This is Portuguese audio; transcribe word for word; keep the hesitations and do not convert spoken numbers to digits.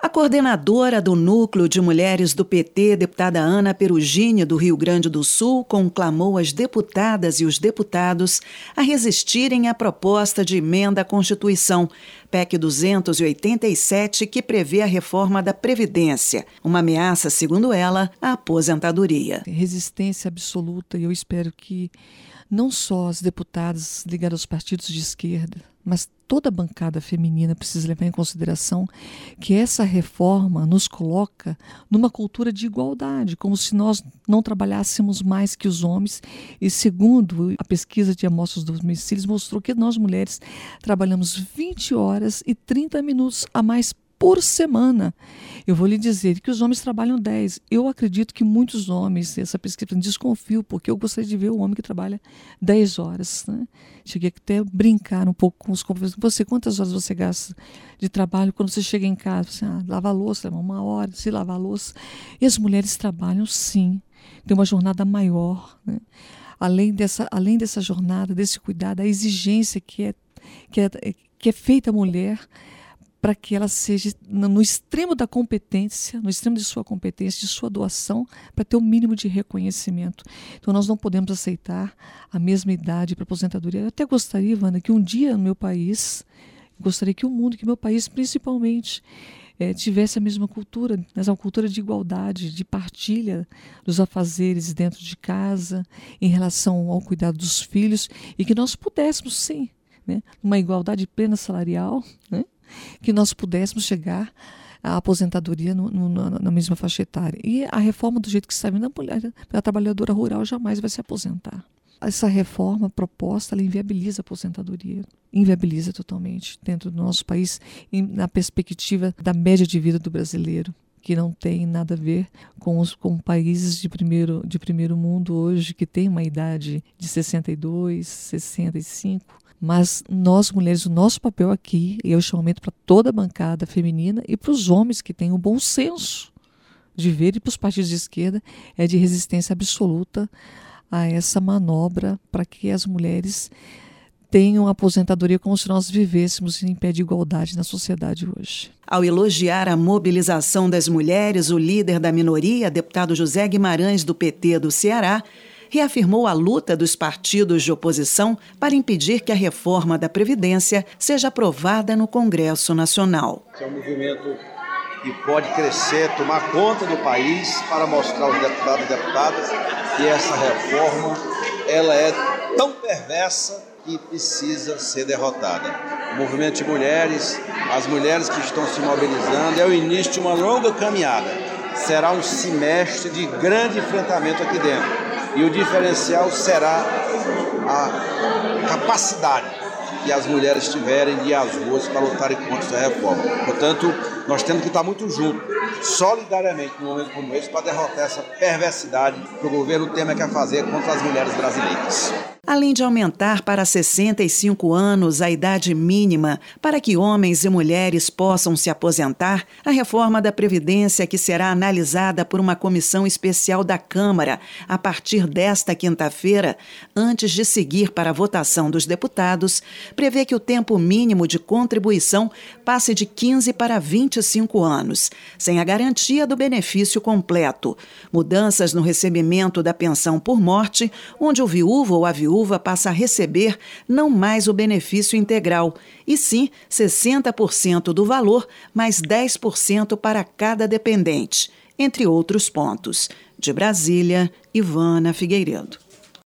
A coordenadora do Núcleo de Mulheres do P T, deputada Ana Perugini, do Rio Grande do Sul, conclamou as deputadas e os deputados a resistirem à proposta de emenda à Constituição, P E C duzentos e oitenta e sete, que prevê a reforma da Previdência, uma ameaça, segundo ela, à aposentadoria. Resistência absoluta, e eu espero que não só as deputadas ligadas aos partidos de esquerda, mas toda a bancada feminina precisa levar em consideração que essa reforma nos coloca numa cultura de igualdade, como se nós não trabalhássemos mais que os homens. E segundo a pesquisa de amostras dos domicílios, mostrou que nós mulheres trabalhamos vinte horas e trinta minutos a mais por semana. Eu vou lhe dizer que os homens trabalham dez. Eu acredito que muitos homens, essa pesquisa, desconfio, porque eu gostaria de ver o homem que trabalha dez horas. Né? Cheguei até a brincar um pouco com os companheiros. Você, quantas horas você gasta de trabalho quando você chega em casa? Você, ah, lava a louça, leva uma hora, se lava a louça. E as mulheres trabalham, sim. Tem uma jornada maior. Né? Além dessa, além dessa jornada, desse cuidado, a exigência que é, que é, que é feita à mulher, para que ela seja no extremo da competência, no extremo de sua competência, de sua doação, para ter o mínimo de reconhecimento. Então nós não podemos aceitar a mesma idade para aposentadoria. Eu até gostaria, Wanda, que um dia no meu país, gostaria que o mundo, que meu país principalmente, é, tivesse a mesma cultura, mas uma cultura de igualdade, de partilha dos afazeres dentro de casa, em relação ao cuidado dos filhos, e que nós pudéssemos, sim, né, uma igualdade plena salarial, né, que nós pudéssemos chegar à aposentadoria no, no, na mesma faixa etária. E a reforma, do jeito que está vindo, a mulher, a trabalhadora rural jamais vai se aposentar. Essa reforma proposta, ela inviabiliza a aposentadoria, inviabiliza totalmente dentro do nosso país, na perspectiva da média de vida do brasileiro, que não tem nada a ver com os com países de primeiro, de primeiro mundo hoje, que tem uma idade de sessenta e dois, sessenta e cinco. Mas nós, mulheres, o nosso papel aqui, e eu chamamento para toda a bancada feminina e para os homens que têm o bom senso de ver, e para os partidos de esquerda, é de resistência absoluta a essa manobra para que as mulheres tenham aposentadoria como se nós vivêssemos em pé de igualdade na sociedade hoje. Ao elogiar a mobilização das mulheres, o líder da minoria, deputado José Guimarães, do P T do Ceará, reafirmou a luta dos partidos de oposição para impedir que a reforma da Previdência seja aprovada no Congresso Nacional. É um movimento que pode crescer, tomar conta do país para mostrar aos deputados e deputadas que essa reforma ela é tão perversa que precisa ser derrotada. O movimento de mulheres, as mulheres que estão se mobilizando, é o início de uma longa caminhada. Será um semestre de grande enfrentamento aqui dentro. E o diferencial será a capacidade que as mulheres tiverem de ir às ruas para lutarem contra essa reforma. Portanto, nós temos que estar muito juntos, solidariamente, num momento como esse, para derrotar essa perversidade que o governo Temer quer fazer contra as mulheres brasileiras. Além de aumentar para sessenta e cinco anos a idade mínima para que homens e mulheres possam se aposentar, a reforma da Previdência, que será analisada por uma comissão especial da Câmara a partir desta quinta-feira, antes de seguir para a votação dos deputados, prevê que o tempo mínimo de contribuição passe de quinze para vinte e cinco anos, sem a garantia do benefício completo. Mudanças no recebimento da pensão por morte, onde o viúvo ou a viúva passa a receber não mais o benefício integral, e sim sessenta por cento do valor, mais dez por cento para cada dependente, entre outros pontos. De Brasília, Ivana Figueiredo.